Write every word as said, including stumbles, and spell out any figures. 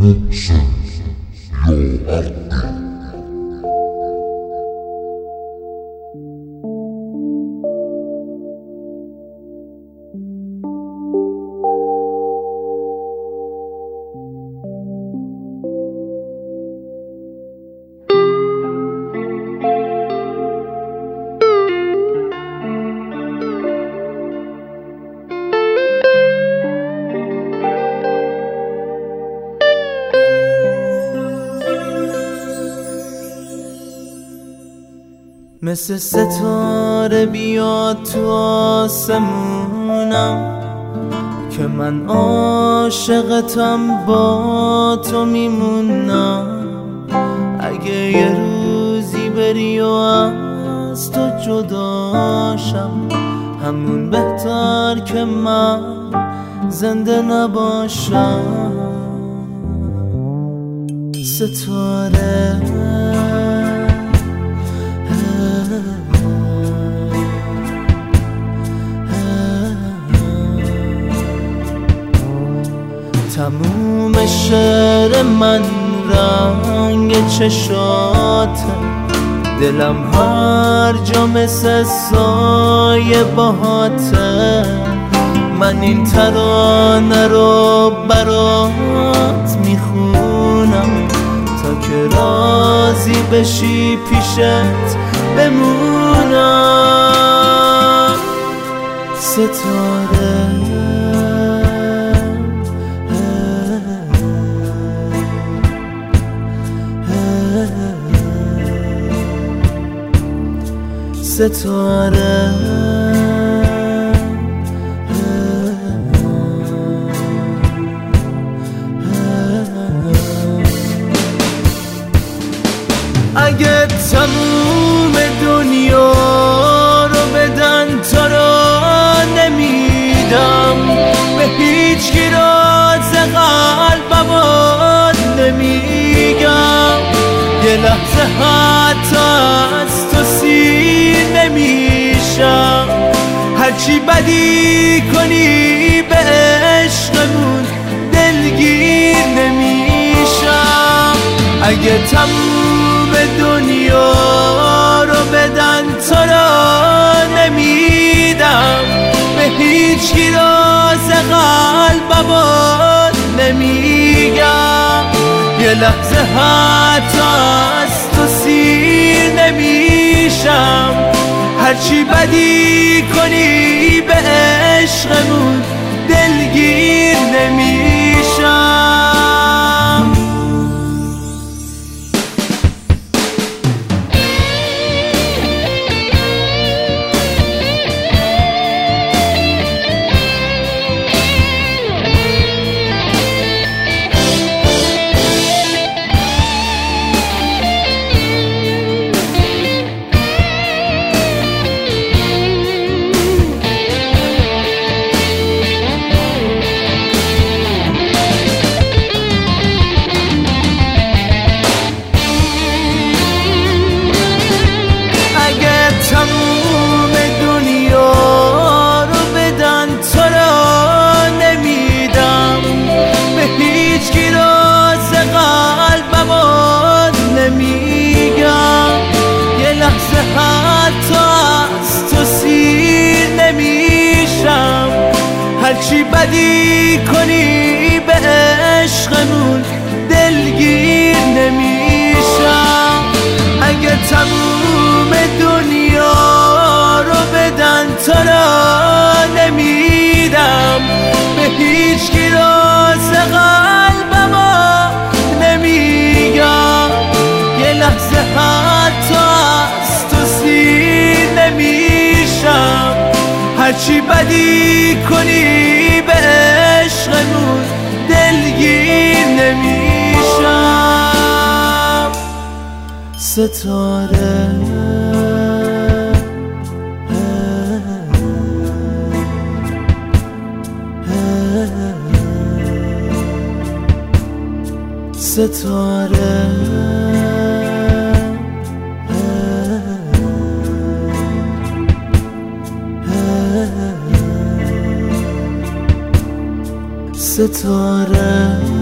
محسن یا عقی. مثل ستاره بیاد تو آسمونم که من عاشقتم، با تو میمونم. اگه یه روزی بری و از تو جداشم، همون بهتر که من زنده نباشم. ستاره تموم شعر من رنگ چشاته، دلم هر جا مثل سایه باهاته. من این ترانه رو برات میخونم تا که راضی بشی پیشت بمونم. ستاره ستاره اگه تموم دنیا رو بدن تو رو نمیدم، به هیچ کی راز قلبم نمیگم. یه لحظه حتی از تو سیر نمیشم، هرچی بدی کنی به عشقمون دلگیر نمیشم. اگه تموم دنیا رو بدن تو رو نمیدم، به هیچ کی راز قلبم نمیگم. یه لحظه حتی از تو سیر نمیشم، هرچی بدی کنی به عشقمون دلگیر نمیشم. تموم دنیا رو بدن تو رو نمیدم، به هیچ کی راز قلبم نمیگم. یه لحظه حتی از تو سیر نمیشم، هرچی بدی کنی به عشقمون دلگیر نمیشم. اگه تموم دنیا رو بدن تو رو نمیدم، به هیچ کی راز قلبم نمیگم. یه لحظه حتی از تو سیر نمیشم، هرچی بدی کنی به عشقمون دلگیر نمیشم. ستاره ستاره ستاره